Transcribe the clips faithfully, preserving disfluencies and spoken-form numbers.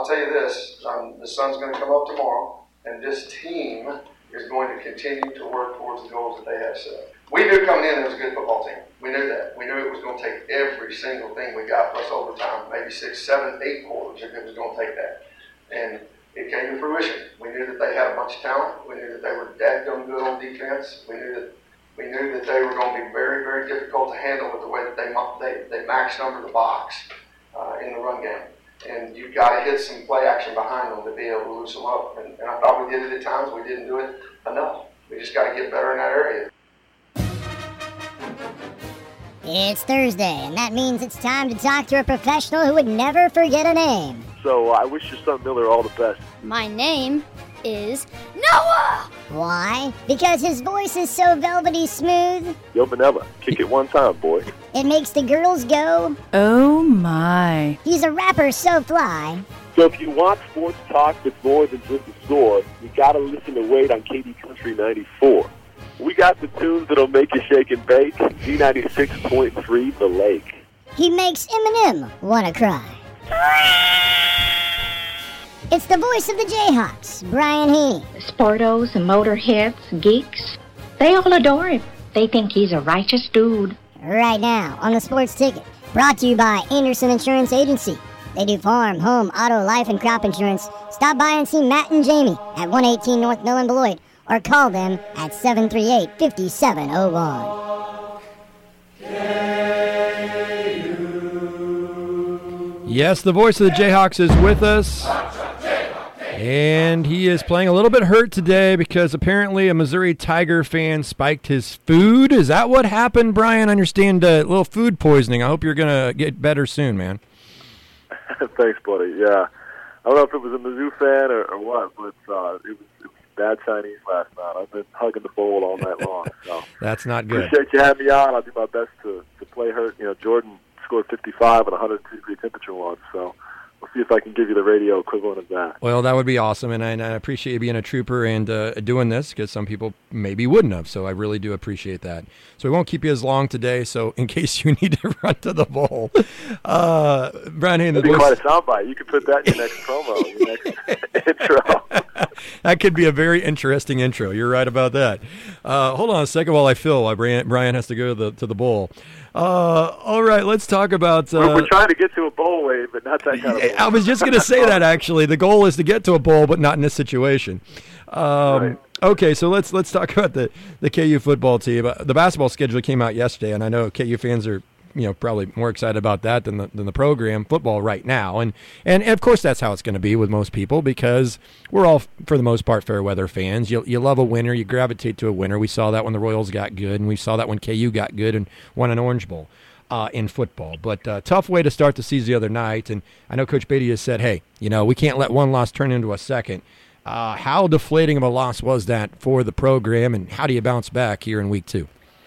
I'll tell you this, um, the sun's going to come up tomorrow, and this team is going to continue to work towards the goals that they have set. We knew coming in it was a good football team. We knew that. We knew it was going to take every single thing we got, plus overtime, maybe six, seven, eight quarters, if it was going to take that. And it came to fruition. We knew that they had a bunch of talent. We knew that they were dadgum good on defense. We knew that we knew that they were going to be very, very difficult to handle with the way that they they, they max number the box uh, in the run game. And you've got to hit some play action behind them to be able to loose them up. And, and I thought we did it at times. We didn't do it enough. We just got to get better in that area. It's Thursday, and that means it's time to talk to a professional who would never forget a name. So uh, I wish your son Miller all the best. My name is Noah! Why? Because his voice is so velvety smooth. Yo, Manella, kick it one time, boy. It makes the girls go, oh my. He's a rapper so fly. So if you want sports talk that's more than just a score, you gotta listen to Wade on K D Country ninety-four. We got the tunes that'll make you shake and bake. D ninety-six point three, The Lake. He makes Eminem wanna cry. It's the voice of the Jayhawks, Brian Haney. Sportos, motorheads, geeks, they all adore him. They think he's a righteous dude. Right now on the Sports Ticket, brought to you by Anderson Insurance Agency. They do farm, home, auto, life, and crop insurance. Stop by and see Matt and Jamie at one eighteen North Mill in Beloit, or call them at seven three eight, five seven zero one. Yes, the voice of the Jayhawks is with us. And he is playing a little bit hurt today because apparently a Missouri Tiger fan spiked his food. Is that what happened, Brian? I understand a little food poisoning. I hope you're going to get better soon, man. Thanks, buddy. Yeah. I don't know if it was a Mizzou fan or, or what, but uh, it, was, it was bad Chinese last night. I've been hugging the bowl all night long. So. That's not good. Appreciate you having me on. I'll do my best to, to play hurt. You know, Jordan scored fifty-five at one hundred two degree temperature once, so we'll see if I can give you the radio equivalent of that. Well, that would be awesome, and I, and I appreciate you being a trooper and uh, doing this because some people maybe wouldn't have, so I really do appreciate that. So we won't keep you as long today, so in case you need to run to the bowl. Uh, Brian Haney, the That'd be voice... quite a soundbite. You could put that in your next promo, your next intro. That could be a very interesting intro. You're right about that. Uh, hold on a second while I fill, while Brian, Brian has to go to the, to the bowl. Uh, all right, let's talk about... Uh, we're, we're trying to get to a bowl wave, but not that kind of bowl. I was just going to say that, actually. The goal is to get to a bowl, but not in this situation. Um, right. Okay, so let's let's talk about the, the K U football team. Uh, the basketball schedule came out yesterday, and I know K U fans are you know probably more excited about that than the, than the program football right now. And, and, and, of course, that's how it's going to be with most people because we're all, for the most part, fair weather fans. You, you love a winner. You gravitate to a winner. We saw that when the Royals got good, and we saw that when K U got good and won an Orange Bowl. Uh, in football. But uh, tough way to start the season the other night. And I know Coach Beatty has said, hey, you know, we can't let one loss turn into a second. Uh, how deflating of a loss was that for the program, and how do you bounce back here in week two?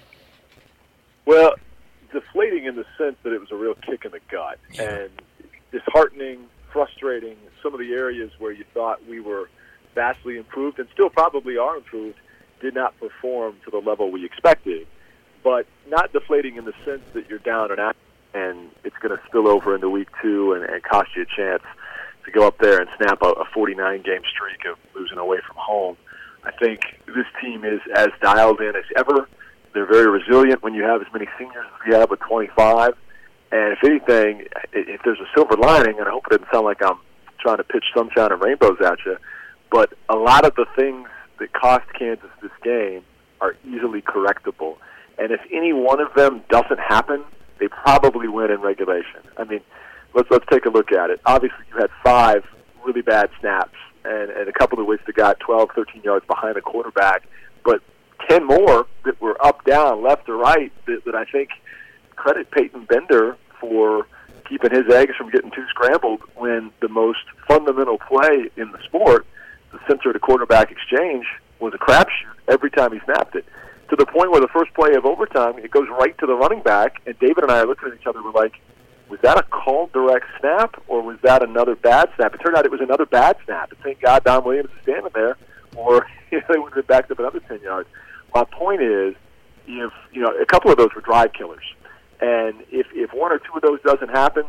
Well, deflating in the sense that it was a real kick in the gut. Yeah. And disheartening, frustrating, some of the areas where you thought we were vastly improved and still probably are improved did not perform to the level we expected. But not deflating in the sense that you're down and out and it's going to spill over into week two and, and cost you a chance to go up there and snap a, a forty-nine game streak of losing away from home. I think this team is as dialed in as ever. They're very resilient when you have as many seniors as we have with twenty-five. And if anything, if there's a silver lining, and I hope it doesn't sound like I'm trying to pitch sunshine and rainbows at you, but a lot of the things that cost Kansas this game are easily correctable. And if any one of them doesn't happen, they probably win in regulation. I mean, let's let's take a look at it. Obviously, you had five really bad snaps, and, and a couple of which that got twelve, thirteen yards behind the quarterback, but ten more that were up, down, left or right that, that I think credit Peyton Bender for keeping his eggs from getting too scrambled when the most fundamental play in the sport, the center to quarterback exchange, was a crapshoot every time he snapped it. To the point where the first play of overtime, it goes right to the running back, and David and I are looking at each other, we're like, was that a called direct snap, or was that another bad snap? It turned out it was another bad snap, and thank God Don Williams is standing there, or you know, they would have been backed up another ten yards. My point is, if you know, a couple of those were drive killers, and if if one or two of those doesn't happen,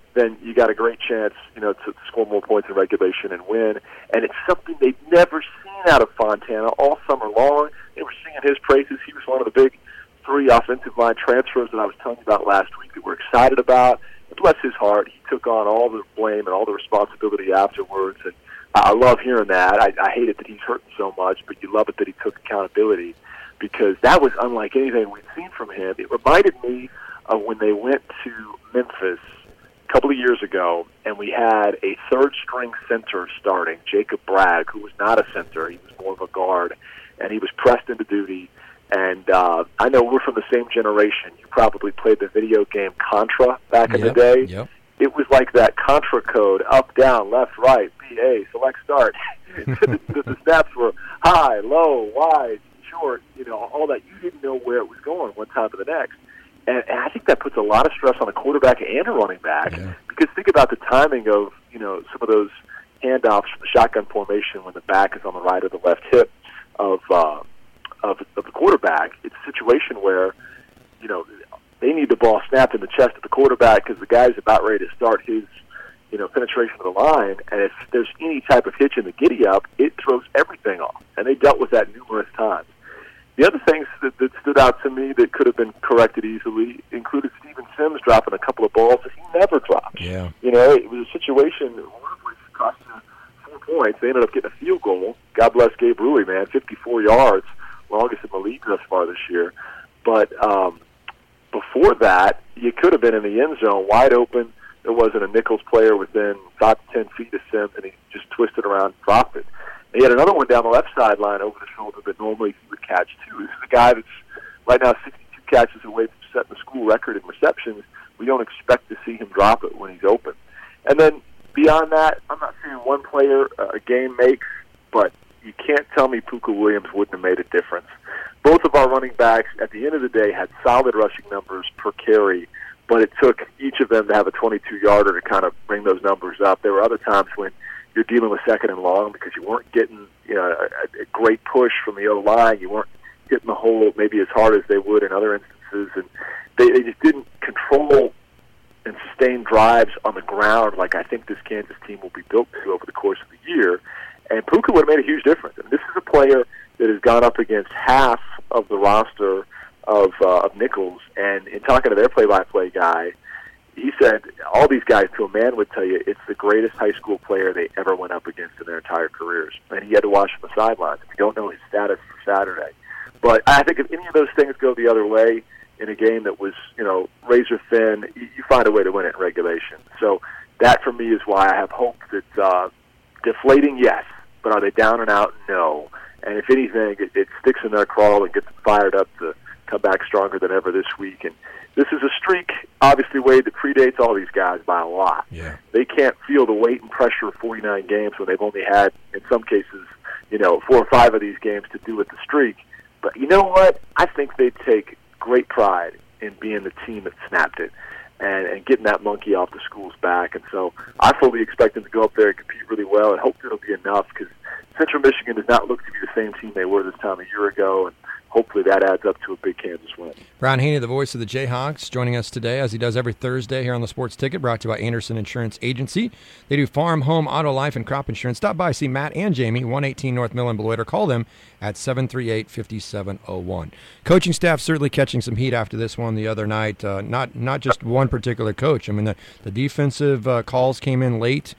then you got a great chance, you know, to score more points in regulation and win. And it's something they've never seen out of Fontana all summer long. They were singing his praises. He was one of the big three offensive line transfers that I was telling you about last week that we're excited about. And bless his heart, he took on all the blame and all the responsibility afterwards. And I love hearing that. I, I hate it that he's hurting so much, but you love it that he took accountability, because that was unlike anything we'd seen from him. It reminded me of when they went to Memphis a couple of years ago, and we had a third-string center starting, Jacob Bragg, who was not a center. He was more of a guard, and he was pressed into duty. And uh, I know we're from the same generation. You probably played the video game Contra back in Yep, the day. yep. It was like that Contra code, up, down, left, right, B, A, select, start. the, the, the snaps were high, low, wide, short, you know, all that. You didn't know where it was going one time to the next. And, and I think that puts a lot of stress on a quarterback and a running back. Yeah. Because think about the timing of, you know, some of those handoffs from the shotgun formation when the back is on the right or the left hip of uh, of, of the quarterback. It's a situation where, you know, they need the ball snapped in the chest of the quarterback because the guy's about ready to start his, you know, penetration of the line. And if there's any type of hitch in the giddy-up, it throws everything off. And they dealt with that numerous times. The other things that, that stood out to me that could have been corrected easily included Steven Sims dropping a couple of balls that he never drops. Yeah. You know, it was a situation, one of which cost them four points. They ended up getting a field goal. God bless Gabe Ruley, man, fifty-four yards, longest in the league thus far this year. But um, before that, you could have been in the end zone, wide open. There wasn't a Nichols player within five to ten feet of Sims, and he just twisted around and dropped it. He had another one down the left sideline over the shoulder that normally he would catch, too. This is a guy that's right now sixty-two catches away from setting the school record in receptions. We don't expect to see him drop it when he's open. And then beyond that, I'm not saying one player uh, a game makes, but you can't tell me Puka Williams wouldn't have made a difference. Both of our running backs, at the end of the day, had solid rushing numbers per carry, but it took each of them to have a twenty-two-yarder to kind of bring those numbers up. There were other times when you're dealing with second and long because you weren't getting, you know, a, a great push from the other line. You weren't hitting the hole maybe as hard as they would in other instances, and they, they just didn't control and sustain drives on the ground like I think this Kansas team will be built to over the course of the year. And Puka would have made a huge difference. And this is a player that has gone up against half of the roster of, uh, of Nichols, and in talking to their play-by-play guy, he said all these guys, to a man, would tell you it's the greatest high school player they ever went up against in their entire careers. And he had to watch from the sidelines. We don't know his status for Saturday. But I think if any of those things go the other way in a game that was, you know, razor thin, you, you find a way to win it in regulation. So that, for me, is why I have hope that uh, deflating, yes, but are they down and out? No. And if anything, it, it sticks in their crawl and gets them fired up to come back stronger than ever this week. And this is a streak, obviously, Wade, that predates all these guys by a lot. Yeah. They can't feel the weight and pressure of forty-nine games when they've only had, in some cases, you know, four or five of these games to do with the streak. But you know what? I think they take great pride in being the team that snapped it and, and getting that monkey off the school's back. And so I fully expect them to go up there and compete really well, and hope it'll be enough, because Central Michigan does not look to be the same team they were this time a year ago, and hopefully that adds up to a big Kansas win. Brian Haney, the voice of the Jayhawks, joining us today, as he does every Thursday here on the Sports Ticket, brought to you by Anderson Insurance Agency. They do farm, home, auto, life, and crop insurance. Stop by, see Matt and Jamie, one eighteen North Mill in Beloit, or call them at seven three eight, five seven zero one. Coaching staff certainly catching some heat after this one the other night. Uh, not not just one particular coach. I mean, the, the defensive uh, calls came in late.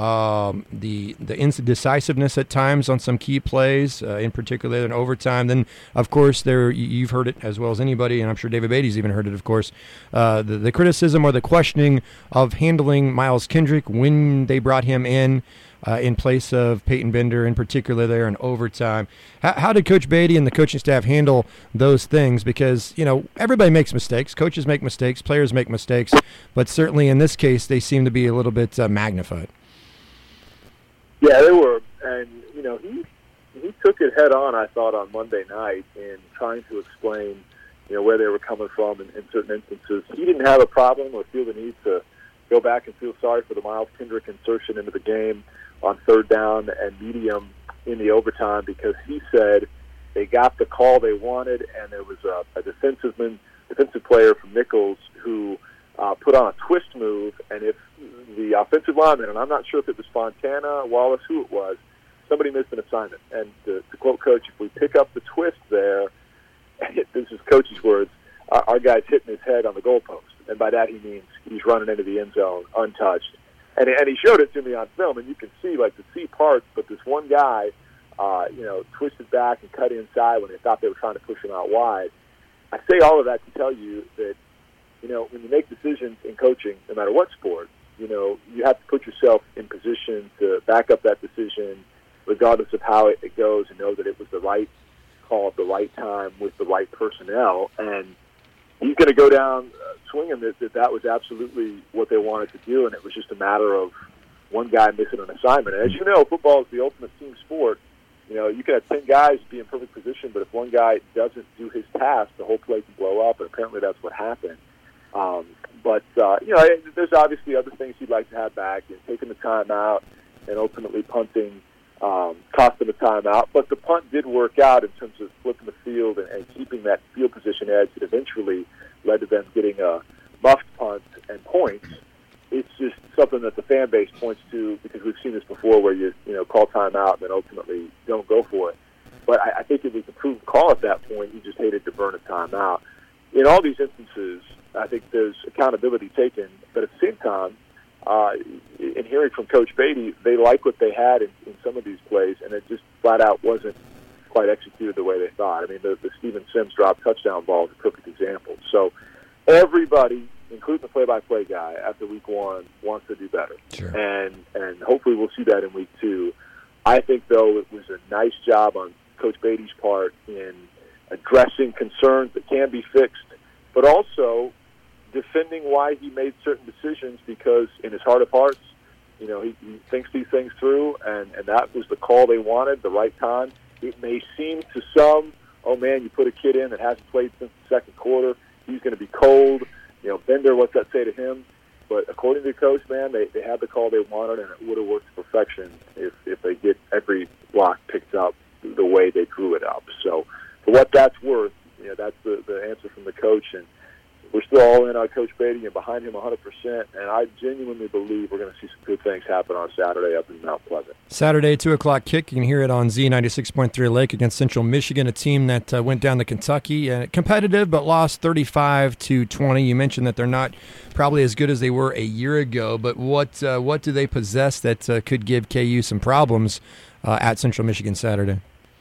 Um, the the indecisiveness at times on some key plays, uh, in particular in overtime. Then, of course, there you've heard it as well as anybody, and I'm sure David Beatty's even heard it, of course, uh, the, the criticism or the questioning of handling Miles Kendrick when they brought him in uh, in place of Peyton Bender, in particular there in overtime. How, how did Coach Beatty and the coaching staff handle those things? Because, you know, everybody makes mistakes. Coaches make mistakes. Players make mistakes. But certainly in this case, they seem to be a little bit uh, magnified. Yeah, they were, and you know he he took it head on. I thought on Monday night in trying to explain, you know, where they were coming from in, in certain instances. He didn't have a problem or feel the need to go back and feel sorry for the Miles Kendrick insertion into the game on third down and medium in the overtime, because he said they got the call they wanted, and there was a, a defensive man, defensive player from Nichols who uh, put on a twist move, and if the offensive lineman, and I'm not sure if it was Fontana, Wallace, who it was, somebody missed an assignment. And to, to quote Coach, if we pick up the twist there, this is Coach's words, our, our guy's hitting his head on the goalpost. And by that he means he's running into the end zone untouched. And, and he showed it to me on film, and you can see, like, the C parts, but this one guy, uh, you know, twisted back and cut inside when they thought they were trying to push him out wide. I say all of that to tell you that, you know, when you make decisions in coaching, no matter what sport, you know, you have to put yourself in position to back up that decision regardless of how it, it goes, and know that it was the right call at the right time with the right personnel. And he's going to go down uh, swinging that, that that was absolutely what they wanted to do, and it was just a matter of one guy missing an assignment. And as you know, football is the ultimate team sport. You know, you can have ten guys be in perfect position, but if one guy doesn't do his task, the whole play can blow up, and apparently that's what happened. Um, but, uh, you know, there's obviously other things you'd like to have back, and taking the time out and ultimately punting um, cost them a timeout. But the punt did work out in terms of flipping the field and, and keeping that field position edge that eventually led to them getting a muffed punt and points. It's just something that the fan base points to, because we've seen this before where you you know call timeout and then ultimately don't go for it. But I, I think it was a proven call at that point. You just hated to burn a timeout. In all these instances, I think there's accountability taken, but at the same time, uh, in hearing from Coach Beatty, they like what they had in, in some of these plays, and it just flat out wasn't quite executed the way they thought. I mean, the, the Steven Sims drop touchdown ball is a perfect example. So everybody, including the play-by-play guy, after week one, wants to do better. Sure. And and hopefully we'll see that in week two. I think, though, it was a nice job on Coach Beatty's part in addressing concerns that can be fixed, but also defending why he made certain decisions, because in his heart of hearts, you know, he, he thinks these things through, and, and that was the call they wanted, the right time. It may seem to some, oh, man, you put a kid in that hasn't played since the second quarter, he's going to be cold. You know, Bender, what's that say to him? But according to the coach, man, they, they had the call they wanted, and it would have worked to perfection if, if they get every block picked up the way they drew it up. So for what that's worth, you know, that's the, the answer from the coach, and we're still all in on Coach Beatty and behind him one hundred percent, and I genuinely believe we're going to see some good things happen on Saturday up in Mount Pleasant. Saturday, two o'clock kick. You can hear it on Z ninety-six point three Lake against Central Michigan, a team that uh, went down to Kentucky. Uh, competitive, but lost thirty-five to twenty. You mentioned that they're not probably as good as they were a year ago, but what uh, what do they possess that uh, could give K U some problems uh, at Central Michigan Saturday?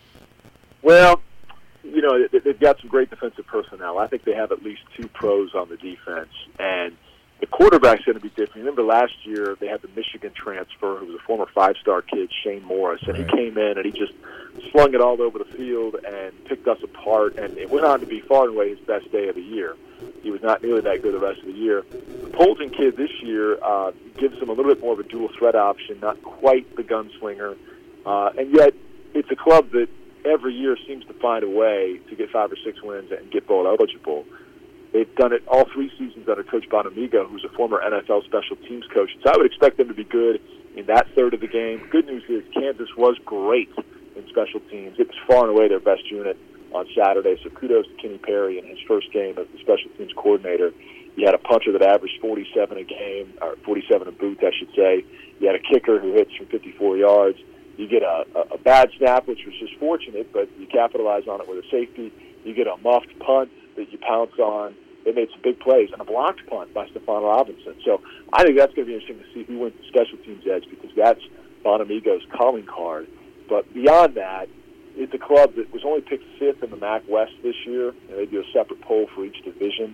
Well, you know, they've got some great defensive personnel. I think they have at least two pros on the defense, and the quarterback's going to be different. Remember last year they had the Michigan transfer who was a former five-star kid, Shane Morris, and right. He came in and he just slung it all over the field and picked us apart, and it went on to be far and away his best day of the year. He was not nearly that good the rest of the year. The Polton kid this year uh, gives him a little bit more of a dual threat option, not quite the gunslinger, uh, and yet it's a club that every year seems to find a way to get five or six wins and get bowl eligible. They've done it all three seasons under Coach Bonamigo, who's a former N F L special teams coach. So I would expect them to be good in that third of the game. Good news is Kansas was great in special teams. It was far and away their best unit on Saturday, so kudos to Kenny Perry in his first game as the special teams coordinator. You had a punter that averaged forty-seven a game, or forty-seven a boot, I should say. You had a kicker who hits from fifty-four yards. You get a, a, a bad snap, which was just fortunate, but you capitalize on it with a safety. You get a muffed punt that you pounce on. They made some big plays, and a blocked punt by Stephon Robinson. So I think that's going to be interesting to see who wins the special teams edge, because that's Bonamigo's calling card. But beyond that, it's a club that was only picked fifth in the M A C West this year, and they do a separate poll for each division.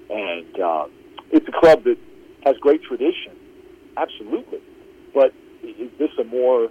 And uh, it's a club that has great tradition, absolutely. But is this a more,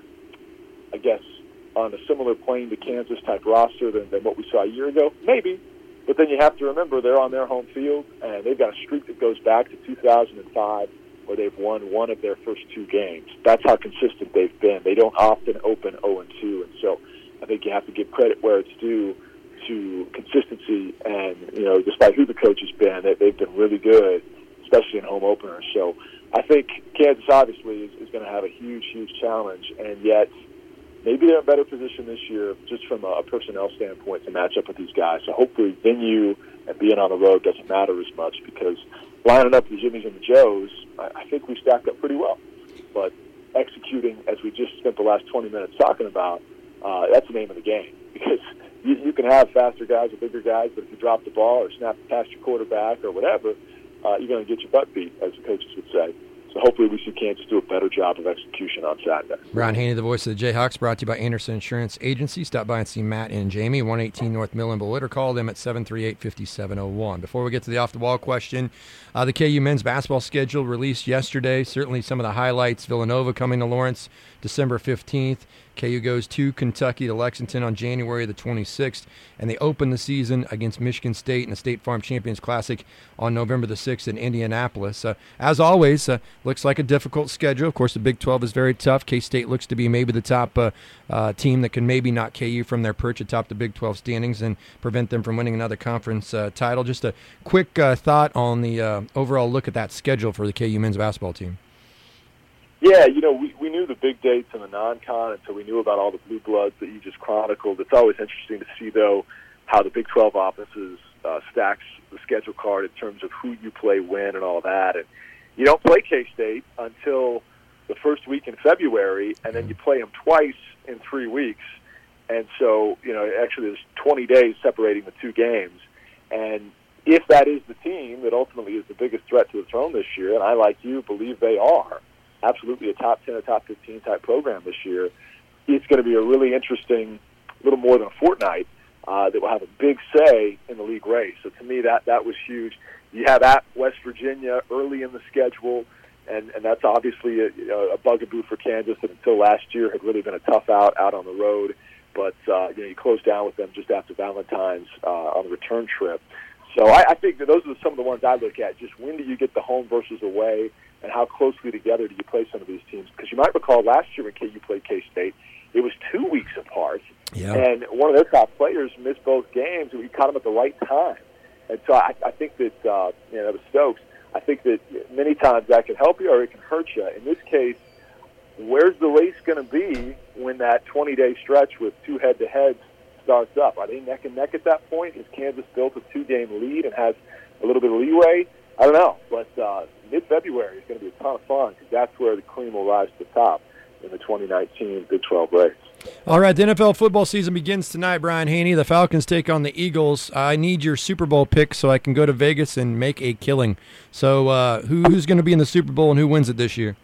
I guess, on a similar plane to Kansas-type roster than, than what we saw a year ago? Maybe. But then you have to remember they're on their home field, and they've got a streak that goes back to two thousand five where they've won one of their first two games. That's how consistent they've been. They don't often open oh and two, and so I think you have to give credit where it's due to consistency. And, you know, despite who the coach has been, they, they've been really good, especially in home openers. So I think Kansas obviously is, is going to have a huge, huge challenge, and yet maybe they're in a better position this year just from a personnel standpoint to match up with these guys. So hopefully venue and being on the road doesn't matter as much, because lining up the Jimmies and the Joes, I, I think we stacked up pretty well. But executing, as we just spent the last twenty minutes talking about, uh, that's the name of the game. Because you, you can have faster guys or bigger guys, but if you drop the ball or snap past your quarterback or whatever, uh, you're going to get your butt beat, as the coaches would say. So hopefully we see Kansas do a better job of execution on Saturday. Brian Haney, the voice of the Jayhawks, brought to you by Anderson Insurance Agency. Stop by and see Matt and Jamie, one eighteen North Mill in Beloit, or call them at seven three eight, five seven zero one. Before we get to the off-the-wall question, uh, the K U men's basketball schedule released yesterday. Certainly some of the highlights: Villanova coming to Lawrence December fifteenth. K U goes to Kentucky to Lexington on January the twenty-sixth, and they open the season against Michigan State in the State Farm Champions Classic on November the sixth in Indianapolis. Uh, as always, uh, looks like a difficult schedule. Of course, the Big twelve is very tough. K-State looks to be maybe the top uh, uh, team that can maybe knock K U from their perch atop the Big twelve standings and prevent them from winning another conference uh, title. Just a quick uh, thought on the uh, overall look at that schedule for the K U men's basketball team. Yeah, you know, we, we knew the big dates and the non-con, and so we knew about all the blue bloods that you just chronicled. It's always interesting to see, though, how the Big twelve offices uh, stacks the schedule card in terms of who you play when and all that. And you don't play K-State until the first week in February, and then you play them twice in three weeks. And so, you know, actually there's twenty days separating the two games. And if that is the team that ultimately is the biggest threat to the throne this year, and I, like you, believe they are, absolutely a top ten or top fifteen type program this year, it's going to be a really interesting little more than a fortnight uh, that will have a big say in the league race. So to me, that, that was huge. You have at West Virginia early in the schedule, and, and that's obviously a, a bugaboo for Kansas that until last year had really been a tough out out on the road. But uh, you know, you close down with them just after Valentine's uh, on the return trip. So I, I think that those are some of the ones I look at. Just when do you get the home versus away, and how closely together do you play some of these teams? Because you might recall last year when K U played K-State, it was two weeks apart, yeah. and one of their top players missed both games, and we caught him at the right time. And so I, I think that, uh, you know, that was Stokes. I think that many times that can help you or it can hurt you. In this case, where's the race going to be when that twenty-day stretch with two head-to-heads starts up? Are they neck and neck at that point? Has Kansas built a two-game lead and has a little bit of leeway? I don't know, but uh, mid-February is going to be a ton of fun because that's where the cream will rise to the top in the twenty nineteen Big twelve race. All right, the N F L football season begins tonight, Brian Haney. The Falcons take on the Eagles. I need your Super Bowl pick so I can go to Vegas and make a killing. So uh, who, who's going to be in the Super Bowl and who wins it this year?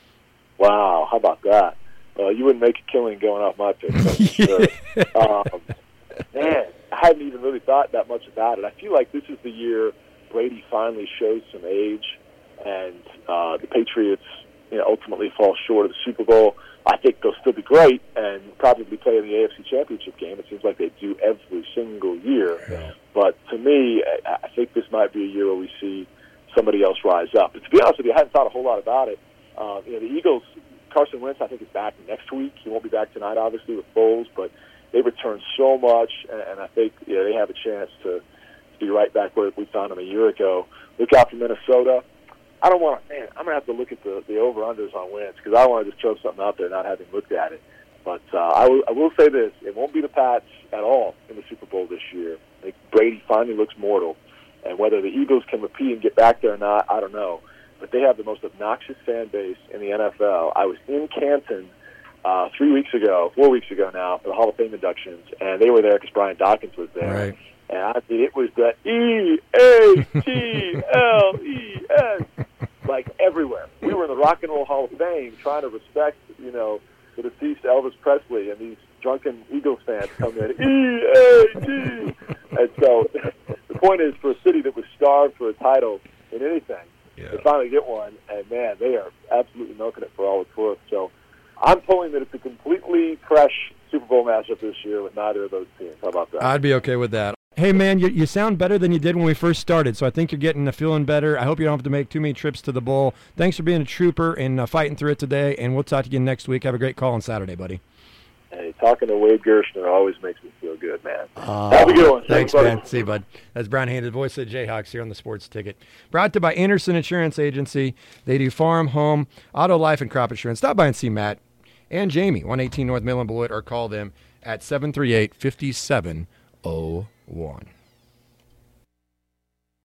Wow, how about that? Uh, you wouldn't make a killing going off my pick. Sure. um, man, I hadn't even really thought that much about it. I feel like this is the year Brady finally shows some age, and uh, the Patriots, you know, ultimately fall short of the Super Bowl. I think they'll still be great and probably play in the A F C Championship game. It seems like they do every single year. Yeah. But to me, I, I think this might be a year where we see somebody else rise up. But to be honest with you, I hadn't thought a whole lot about it. Uh, you know, the Eagles, Carson Wentz, I think, is back next week. He won't be back tonight, obviously, with Foles, but they return so much, and, and I think you know, they have a chance to be right back where we found them a year ago. Look out for Minnesota. I don't want to, man, I'm going to have to look at the, the over-unders on wins because I want to just throw something out there not having looked at it. But uh, I, will, I will say this, it won't be the Pats at all in the Super Bowl this year. I think Brady finally looks mortal, and whether the Eagles can repeat and get back there or not, I don't know. But they have the most obnoxious fan base in the N F L. I was in Canton uh, three weeks ago, four weeks ago now, for the Hall of Fame inductions, and they were there because Brian Dawkins was there. Right. And I mean, it was the E A T L E S, like everywhere. We were in the Rock and Roll Hall of Fame trying to respect, you know, the deceased Elvis Presley, and these drunken Eagles fans come in, E A T. And so the point is, for a city that was starved for a title in anything, yeah. they finally get one, and, man, they are absolutely milking it for all it's worth. So I'm pulling that it's a completely fresh Super Bowl matchup this year with neither of those teams. How about that? I'd be okay with that. Hey, man, you, you sound better than you did when we first started, so I think you're getting uh, feeling better. I hope you don't have to make too many trips to the bowl. Thanks for being a trooper and uh, fighting through it today, and we'll talk to you again next week. Have a great call on Saturday, buddy. Hey, talking to Wade Gershner always makes me feel good, man. Uh, Have a good one. Thanks, Thanks man. See you, bud. That's Brian Haney, the voice of the Jayhawks here on the Sports Ticket. Brought to you by Anderson Insurance Agency. They do farm, home, auto, life, and crop insurance. Stop by and see Matt and Jamie, one eighteen North Mill in Beloit, or call them at seven three eight, five seven zero one.